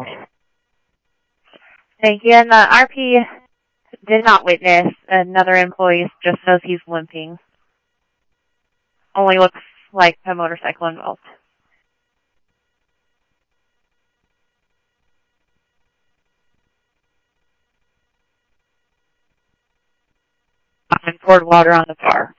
Thank you. And the RP did not witness. Another employee just says he's limping. Only looks like a motorcycle involved. And poured water on the car.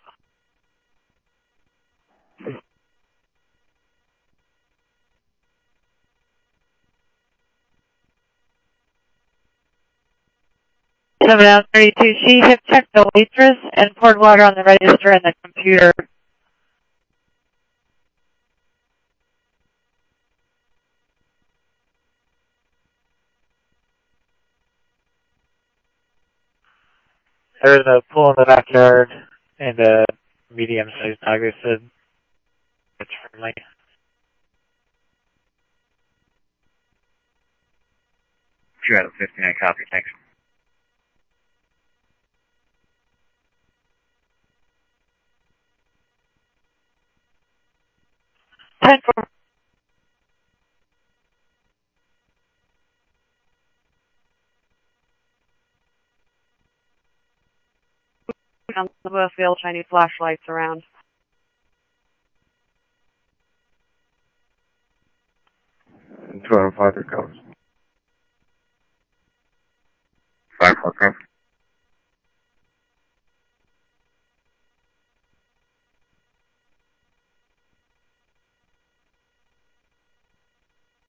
Seven out 32. She hip checked the waitress and poured water on the register and the computer. There was a pool in the backyard and a medium-sized dog. They said it's friendly. You had a 59 copy, thanks. 10 for on the field, shiny flashlights around. 205 comes. 5 4 comes.